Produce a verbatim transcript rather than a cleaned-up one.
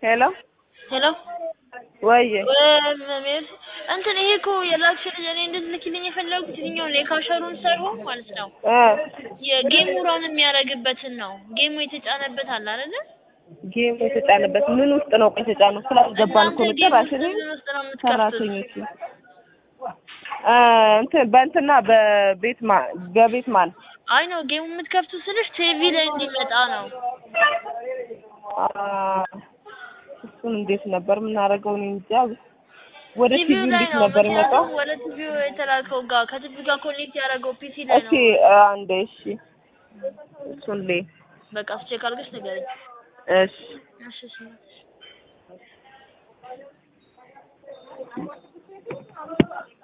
ሄሎ ሄሎ ወይ ወመሜር እንትን ይሄ እኮ የላክሽን እኔ እንድትልኪልኝ የፈለኩት ይኸኛው የካሸሩን ሳይሆን ማለት ነው እ የጌሙ ራን የሚያረግበትን ነው ጌሙ የተጫነበት አለ አይደል ጌሙ የተጫነበት ምን ውስጥ ነው የተጫነው ስላልገባን እኮ ነው ጭራሽ እኔ ሰራተኞች እ እንትን በእንትና በቤት ማ በቤት ማን አይ ነው ጌሙ የምትከፍቱ ስልሽ ቲቪ ላይ እንዲመጣ ነው አ እሱን እንዴት ነበር የምናደርገው ነው እንጃ ወደ ቲቪ እንዴት ነበር የመጣው ወደ ቲቪው የተላከው ጋር ከቲቪው ጋር ኮኔክት ያደረገው ፒሲ ላይ ነው እሺ አንዴ እሺ እሱን ላይ በቃ ቼክ አድርገሽ ንገሪኝ እሺ እሺ እሺ